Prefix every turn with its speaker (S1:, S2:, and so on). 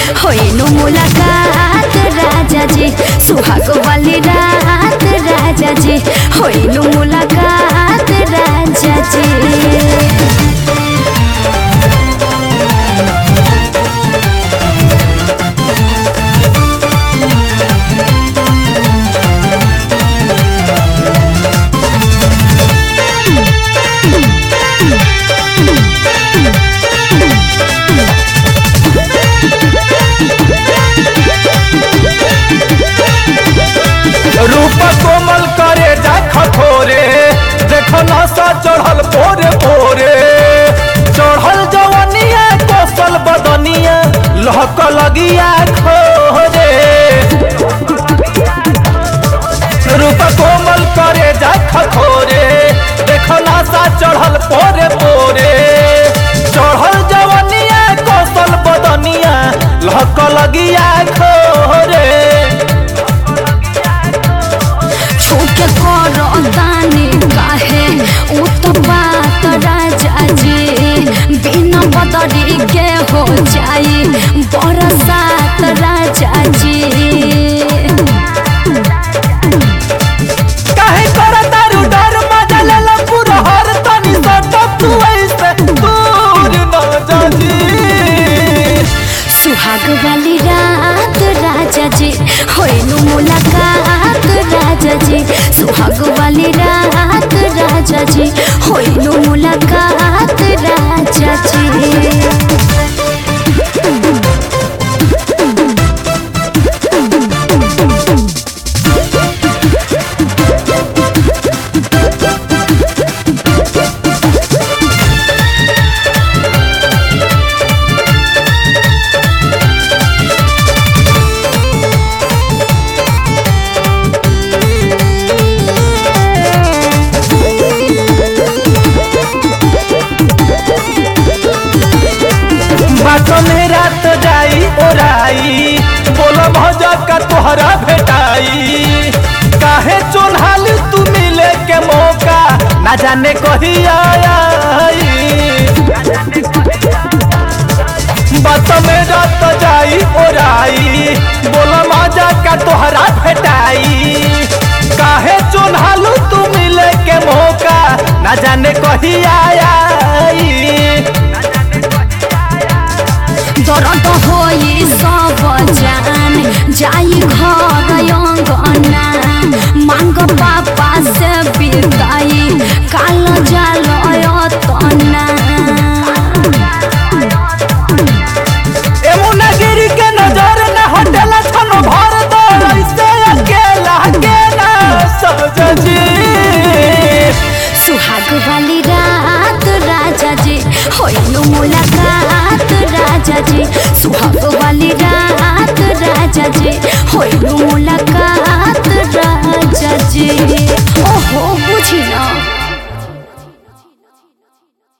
S1: होइनु मुलाकात राजा जी सुहाग वाली रात राजा जी होइनु मुलाकात राजा जी।
S2: रूप कोमल करे जा खखोरे देखो नशा चढ़ल पोरे पोरे चढ़ल जवनिया कौशल बदनिया लहक लगिया खोरे रूप कोमल करे जा खखोरे देखो नशा चढ़ल पोरे पोरे चढ़ल जवनिया कौशल बदनिया लहक लगिया खोरे
S1: छूके करो दानी काहे उत्पात राजा जी बिना बदरी के हो जाई बरसात राजा जी।
S2: काहे कर तारू डर मजा लेला पूरा हर तनी सट तू ऐसे दूर न जाजी।
S1: सुहाग वाली रात राजा जी होइनु मुलाकात राजा जी सुहाग वाली रात राजा जी होइनु मुलाकात राजा जी।
S2: में रात जाई ओराई बोला भजा का तोहरा भेटाई काहे चोन्हाल तू मिले के मौका ना जाने कही आई बात में रात जाई ओराई बोला मजा का तोहरा भेटाई काहे चोन्हाल तू मिले के मौका ना जाने कही आई
S1: दर्द होई सब जान जाई घर अंगना मांग पापा से बिदाई काल जाल तना
S2: एमुना गिरी के नजर न हटेला छनो भर दो ऐसे अकेला के ना सजजी।
S1: सुहाग वाली रात राजा जी होइनु मुलाकात राजा जी सुहाग वाली रात